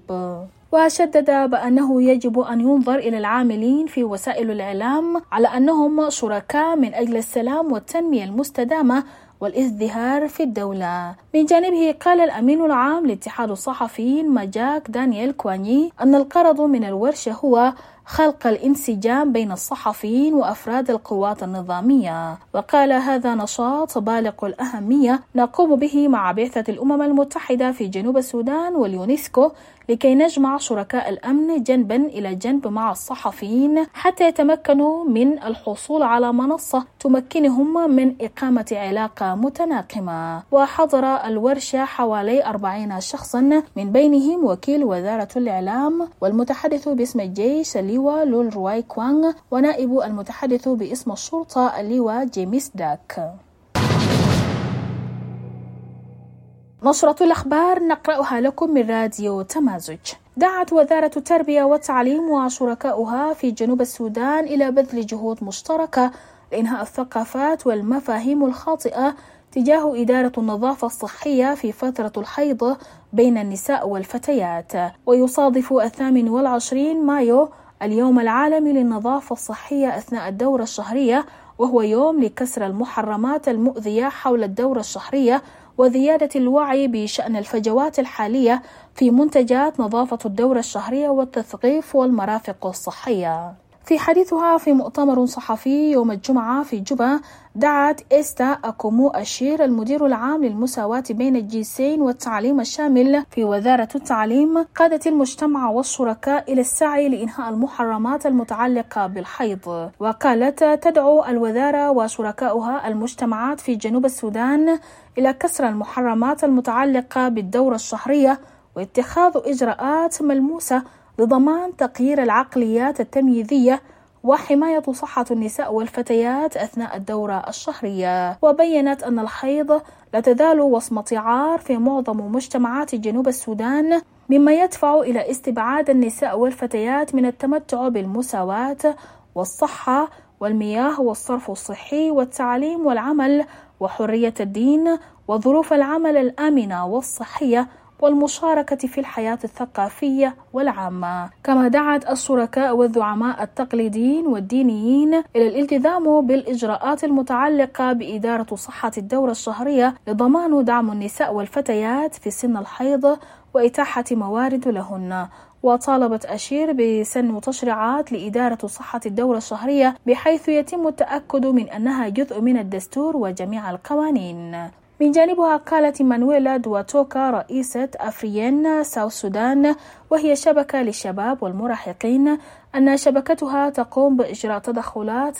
وشدد بأنه يجب أن ينظر إلى العاملين في وسائل الإعلام على أنهم شركاء من أجل السلام والتنمية المستدامة والازدهار في الدولة. من جانبه قال الأمين العام لاتحاد الصحفيين ماجاك دانيال كواني أن الغرض من الورشة هو خلق الانسجام بين الصحفيين وأفراد القوات النظامية. وقال هذا نشاط بالغ الأهمية نقوم به مع بعثة الأمم المتحدة في جنوب السودان واليونسكو لكي نجمع شركاء الأمن جنبا إلى جنب مع الصحفيين حتى يتمكنوا من الحصول على منصة تمكنهم من إقامة علاقة متناغمة. وحضر الورشة حوالي أربعين شخصا من بينهم وكيل وزارة الإعلام والمتحدث باسم الجيش اللواء لول رواي كوانغ ونائب المتحدث باسم الشرطة اللواء جيميس داك. نشرة الأخبار نقرأها لكم من راديو تمازج. دعت وزارة التربية والتعليم وشركاؤها في جنوب السودان إلى بذل جهود مشتركة لإنهاء الثقافات والمفاهيم الخاطئة تجاه إدارة النظافة الصحية في فترة الحيض بين النساء والفتيات. ويصادف الثامن والعشرين مايو اليوم العالمي للنظافة الصحية أثناء الدورة الشهرية، وهو يوم لكسر المحرمات المؤذية حول الدورة الشهرية وزيادة الوعي بشأن الفجوات الحالية في منتجات نظافة الدورة الشهرية والتثقيف والمرافق الصحية. في حديثها في مؤتمر صحفي يوم الجمعة في جوبا، دعت إستا أكومو أشير المدير العام للمساواة بين الجنسين والتعليم الشامل في وزارة التعليم قادة المجتمع والشركاء إلى السعي لإنهاء المحرمات المتعلقة بالحيض. وقالت تدعو الوزارة وشركاؤها المجتمعات في جنوب السودان إلى كسر المحرمات المتعلقة بالدورة الشهرية واتخاذ إجراءات ملموسة لضمان تغيير العقليات التمييزية وحماية صحة النساء والفتيات أثناء الدورة الشهرية. وبينت أن الحيض لا تزال وصمة عار في معظم مجتمعات جنوب السودان، مما يدفع إلى استبعاد النساء والفتيات من التمتع بالمساواة والصحة والمياه والصرف الصحي والتعليم والعمل وحرية الدين وظروف العمل الآمنة والصحية والمشاركة في الحياة الثقافية والعامة. كما دعت الشركاء والزعماء التقليديين والدينيين إلى الالتزام بالإجراءات المتعلقة بإدارة صحة الدورة الشهرية لضمان دعم النساء والفتيات في سن الحيض وإتاحة موارد لهن. وطالبت أشير بسن تشريعات لإدارة صحة الدورة الشهرية بحيث يتم التأكد من أنها جزء من الدستور وجميع القوانين. من جانبها قالت مانويلا دواتوكا رئيسة أفريين ساوث سودان وهي شبكة للشباب والمراهقين أن شبكتها تقوم بإجراء تدخلات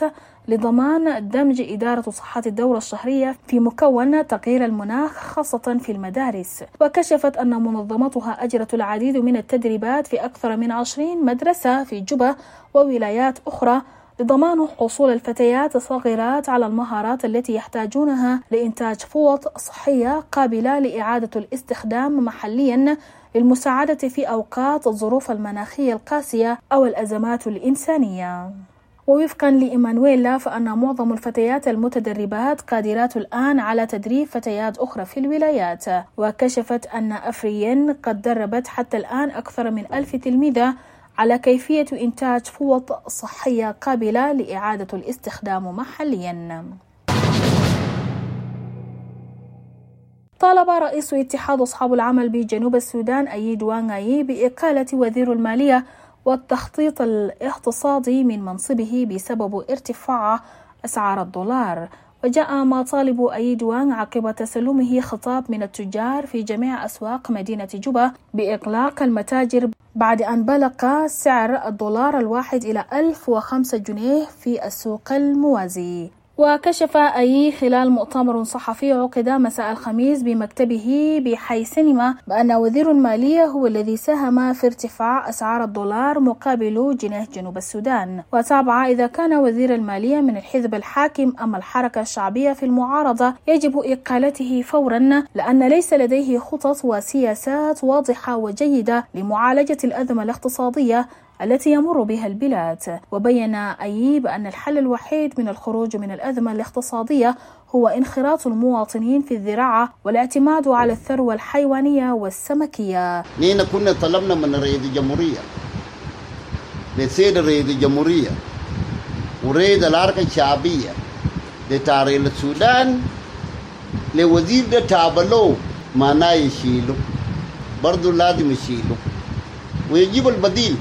لضمان دمج إدارة صحة الدورة الشهرية في مكون تغيير المناخ خاصة في المدارس. وكشفت أن منظمتها أجرت العديد من التدريبات في أكثر من عشرين مدرسة في جوبا وولايات أخرى لضمان حصول الفتيات الصغيرات على المهارات التي يحتاجونها لإنتاج فوط صحية قابلة لإعادة الاستخدام محليا للمساعدة في أوقات الظروف المناخية القاسية أو الأزمات الإنسانية. ووفقا لإيمانويلا فأن معظم الفتيات المتدربات قادرات الآن على تدريب فتيات أخرى في الولايات. وكشفت أن أفريين قد دربت حتى الآن أكثر من ألف تلميذة على كيفية إنتاج فوط صحية قابلة لإعادة الاستخدام محليا. طالب رئيس اتحاد أصحاب العمل بجنوب السودان أييد وانغاي بإقالة وزير المالية والتخطيط الاقتصادي من منصبه بسبب ارتفاع أسعار الدولار. وجاء مطالب أييد وانغ عقب تسلمه خطاب من التجار في جميع أسواق مدينة جوبا بإغلاق المتاجر بعد أن بلغ سعر الدولار الواحد إلى ألف وخمسة جنيه في السوق الموازي. وكشف أي خلال مؤتمر صحفي عقد مساء الخميس بمكتبه بحي سينما بأن وزير المالية هو الذي ساهم في ارتفاع أسعار الدولار مقابل جنيه جنوب السودان. وتابع إذا كان وزير المالية من الحزب الحاكم أما الحركة الشعبية في المعارضة يجب إقالته فورا لأن ليس لديه خطط وسياسات واضحة وجيدة لمعالجة الأزمة الاقتصادية التي يمر بها البلاد. وبين أي بأن الحل الوحيد من الخروج من الأزمة الاقتصادية هو انخراط المواطنين في الزراعة والاعتماد على الثروة الحيوانية والسمكية.
نحن كنا طلبنا من رئيس الجمهورية لسيد رئيس الجمهورية ورئيس الحركة الشعبية لتاريخ السودان لوزير ده تابلو ما يشيله برضو لازم يشيله ويجيب البديل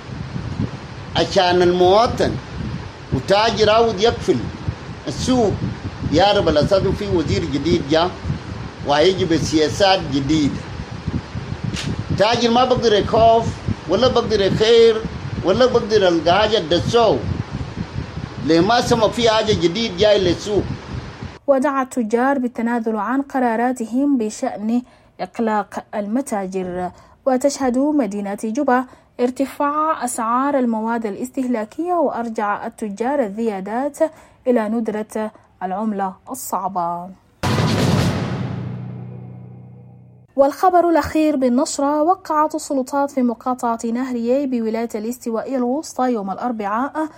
عشان المواطن وتاجر عاوز يقفل السوق. يا رب الأسد في وزير جديد جاء وهيجي بسياسات جديدة. تاجر ما بقدر يخاف ولا بقدر يخير ولا بقدر الحاجة دسو لما سمع في حاجة جديد جاي للسوق.
ودعا التجار بالتنازل عن قراراتهم بشأن إغلاق المتاجر. وتشهد مدينة جوبا ارتفاع أسعار المواد الاستهلاكية وأرجع التجار الزيادات إلى ندرة العملة الصعبة. والخبر الأخير بالنشرة: وقعت السلطات في مقاطعة نهريي بولاية الاستواء الوسطى يوم الأربعاء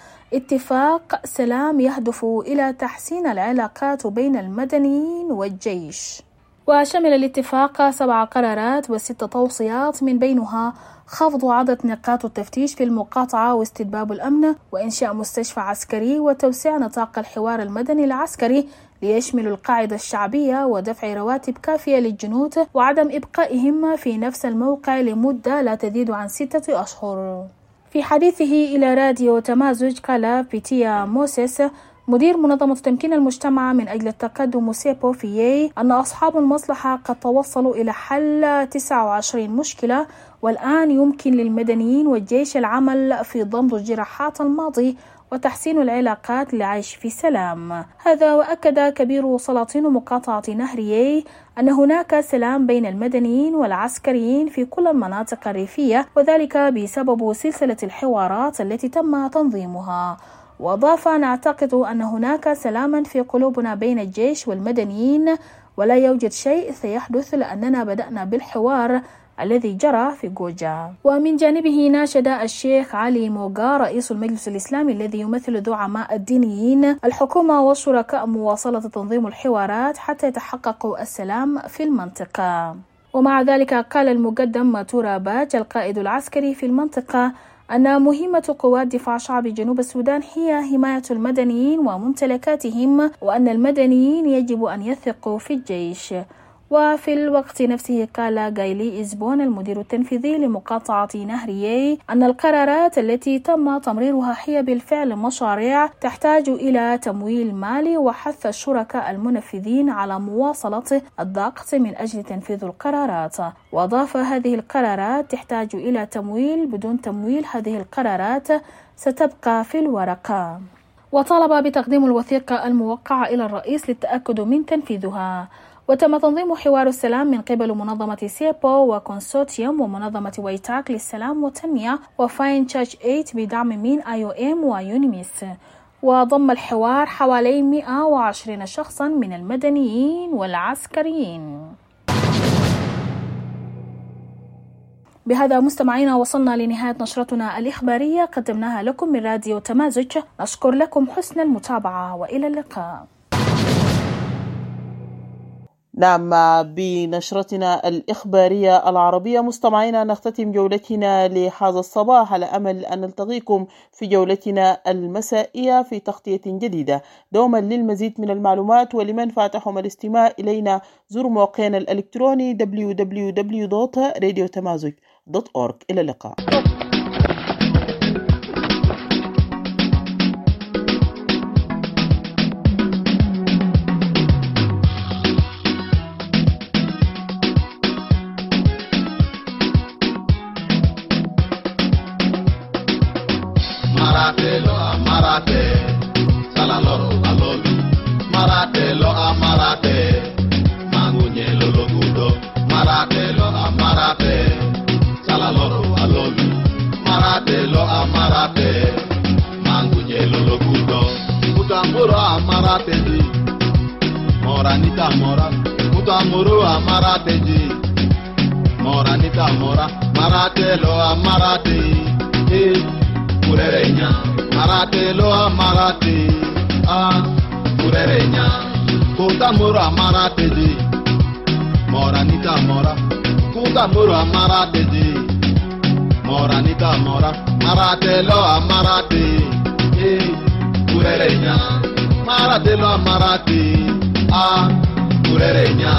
اتفاق سلام يهدف إلى تحسين العلاقات بين المدنيين والجيش. وشمل الاتفاق سبع قرارات وست توصيات من بينها خفض عدد نقاط التفتيش في المقاطعة واستتباب الأمن وإنشاء مستشفى عسكري وتوسيع نطاق الحوار المدني العسكري ليشمل القاعدة الشعبية ودفع رواتب كافية للجنود وعدم إبقائهم في نفس الموقع لمدة لا تزيد عن ستة أشهر. في حديثه إلى راديو تمازج قال بيتيا موسيس مدير منظمة تمكين المجتمع من أجل التقدم سيبو فيي أن أصحاب المصلحة قد توصلوا إلى حل تسعة وعشرين مشكلة والآن يمكن للمدنيين والجيش العمل في ضمد جراحات الماضي وتحسين العلاقات للعيش في سلام. هذا وأكد كبير سلاطين مقاطعة نهريي أن هناك سلام بين المدنيين والعسكريين في كل المناطق الريفية وذلك بسبب سلسلة الحوارات التي تم تنظيمها. وأضاف: نعتقد أن هناك سلاما في قلوبنا بين الجيش والمدنيين ولا يوجد شيء سيحدث لأننا بدأنا بالحوار الذي جرى في جوجا. ومن جانبه ناشد الشيخ علي موغا رئيس المجلس الإسلامي الذي يمثل زعماء الدينيين الحكومة والشركاء مواصلة تنظيم الحوارات حتى يتحقق السلام في المنطقة. ومع ذلك قال المقدم ماتورا باج القائد العسكري في المنطقة أن مهمة قوات دفاع شعب جنوب السودان هي حماية المدنيين وممتلكاتهم وأن المدنيين يجب أن يثقوا في الجيش. وفي الوقت نفسه قال غايلي إزبون المدير التنفيذي لمقاطعة نهريي أن القرارات التي تم تمريرها هي بالفعل مشاريع تحتاج إلى تمويل مالي وحث الشركاء المنفذين على مواصلة الضغط من أجل تنفيذ القرارات. وأضاف: هذه القرارات تحتاج إلى تمويل، بدون تمويل هذه القرارات ستبقى في الورقة. وطالب بتقديم الوثيقة الموقعة إلى الرئيس للتأكد من تنفيذها. وتم تنظيم حوار السلام من قبل منظمة سيبو وكونسورتيوم ومنظمة ويتاك للسلام والتنمية وفاين تشاتش ثمانية بدعم من آي أو إم ويونيميس. وضم الحوار حوالي مئة وعشرين شخصا من المدنيين والعسكريين. بهذا مستمعينا وصلنا لنهاية نشرتنا الإخبارية قدمناها لكم من راديو تمازج. نشكر لكم حسن المتابعة وإلى اللقاء.
نعم، بنشرتنا الإخبارية العربية مستمعينا نختتم جولتنا لهذا الصباح على أمل أن نلتقيكم في جولتنا المسائية في تغطية جديدة. دوما للمزيد من المعلومات ولمن فاتحهم الاستماع إلينا زوروا موقعنا الإلكتروني دبليو دبليو دبليو دوت راديو تمازج دوت أورغ. إلى اللقاء.
Marate lo amarate, salaloro alolu. Marate lo amarate, mangunye lo logudo. Marate lo amarate, salaloro alolu. Marate lo amarate, mangunye lo logudo. Mutamburo amarate di, moranita mora. Mutamburo amarate di, moranita mora. Marate lo amarate, eh. Kurereña, marate lo amarate, ah, kurereña, kuta muro amarate di, moranita mora, kuta muro amarate di, moranita mora, marate lo amarate, eh, kurereña, marate lo amarate, ah, kurereña.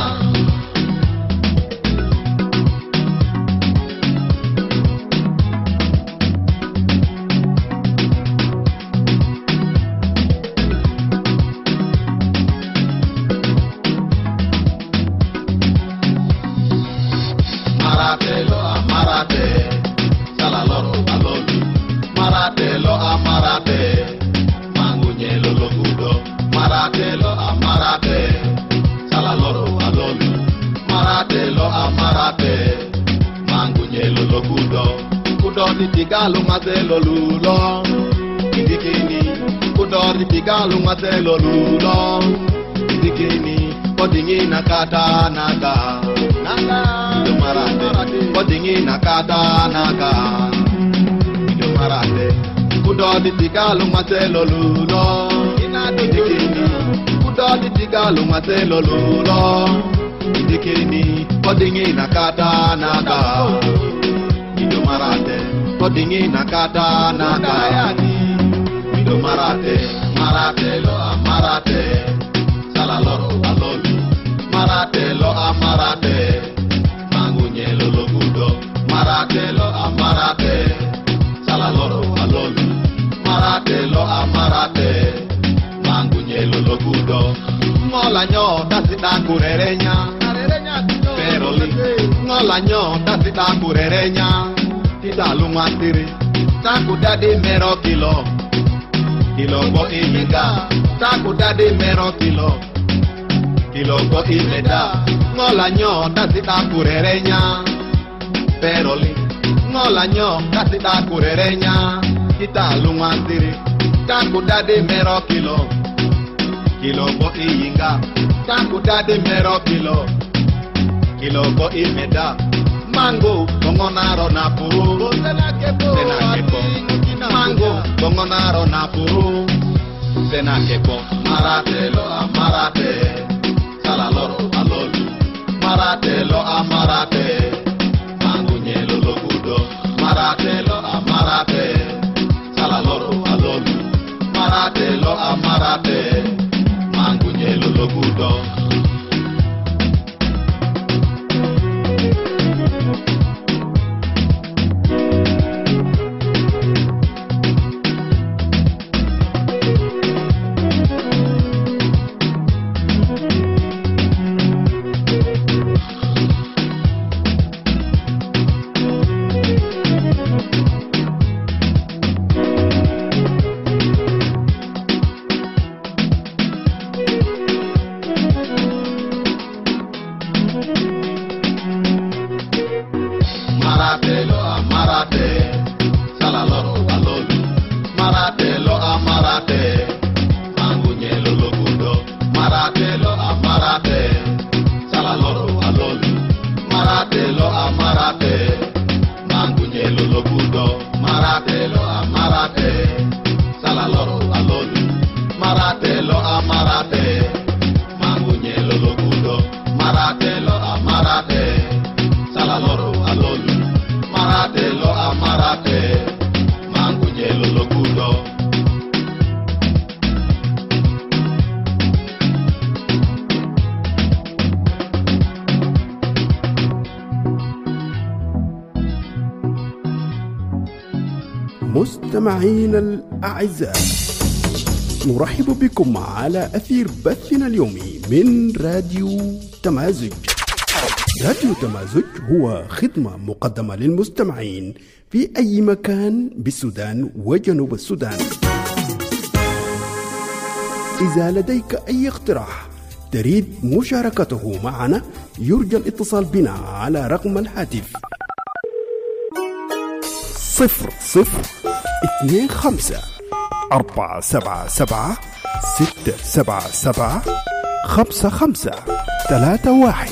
Tigalo matelo lulo, idikini. Kudori tigalo matelo lulo, idikini. Kodingi nakata naga, naga. Ido marate, kodingi nakata naga, ido marate. Kudori tigalo matelo lulo, idikini. Kudori tigalo matelo lulo, idikini. Kodingi nakata naga, ido marate. Kodingi nakata naga, ido marate, marate lo amarate, salaloro alolu. Marate lo amarate, mangunye lo logudo. Marate lo amarate, salaloro alolu. Marate lo amarate, mangunye lo logudo. Ngola nyo dasita kurereña, pero li. Ngola nyo dasita kurereña. Tita lumatiri, taku dadi mero kilo, kilo go ilinga. Taku dadi mero kilo, kilo go ileda. Ngola nyo dasi taku rereña, pero li. Ngola nyo dasi taku rereña, tita lumatiri, taku dadi mero kilo, kilo go ilinga. Taku dadi mero kilo, kilo go ileda. Mango, bongonaro na puru, sena kepo, mango, bongonaro na puru, sena kepo. Marate lo amarate, salaloro alolu. Marate lo amarate, mangunye lo logudo. Marate lo amarate, salaloro alolu. Marate lo amarate, mangunye lo logudo. marate lo amarate, salaloro alolu, marate lo amarate, mangunye lo logudo, marate lo amarate, salaloro alolu, marate lo amarate, mangunye lo logudo, marate lo amarate, salaloro alolu, marate lo amarate, mangunye lo logudo, marate lo amarate, salaloro alolu, marate lo amarate, mangunye lo logudo.
مستمعين الأعزاء، نرحب بكم على أثير بثنا اليومي من راديو تمازج. راديو تمازج هو خدمة مقدمة للمستمعين في أي مكان بالسودان وجنوب السودان. إذا لديك أي اقتراح تريد مشاركته معنا، يرجى الاتصال بنا على رقم الهاتف صفر صفر اثنين خمسة أربعة سبعة سبعة ستة سبعة سبعة خمسة خمسة ثلاثة واحد.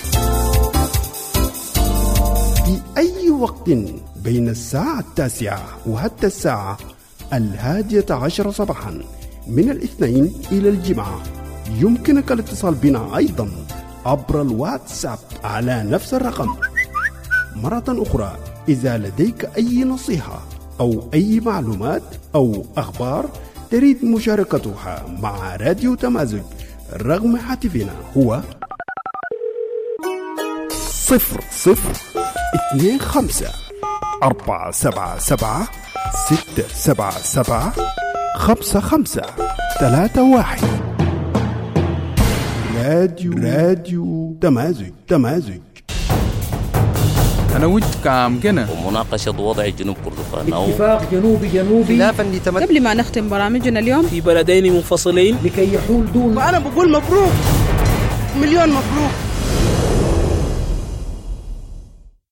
في أي وقت بين الساعة التاسعة وحتى الساعة الهادية عشر صباحا من الاثنين إلى الجمعة يمكنك الاتصال بنا أيضا عبر الواتساب على نفس الرقم. مرة أخرى، إذا لديك أي نصيحة أو أي معلومات أو أخبار تريد مشاركتها مع راديو تمازج، رقم هاتفنا هو صفر صفر اثنين خمسة أربعة سبعة سبعة ستة سبعة سبعة خمسة خمسة ثلاثة واحد. راديو راديو تمازج تمازج.
أنا ود كام كنا
ومناقشة وضع جنوب كردفان أو
اتفاق جنوبي جنوبي
خلافا لتمت
قبل ما نختم برامجنا اليوم
في بلدين منفصلين
لكي يحول دون. وأنا بقول مبروك، مليون مبروك.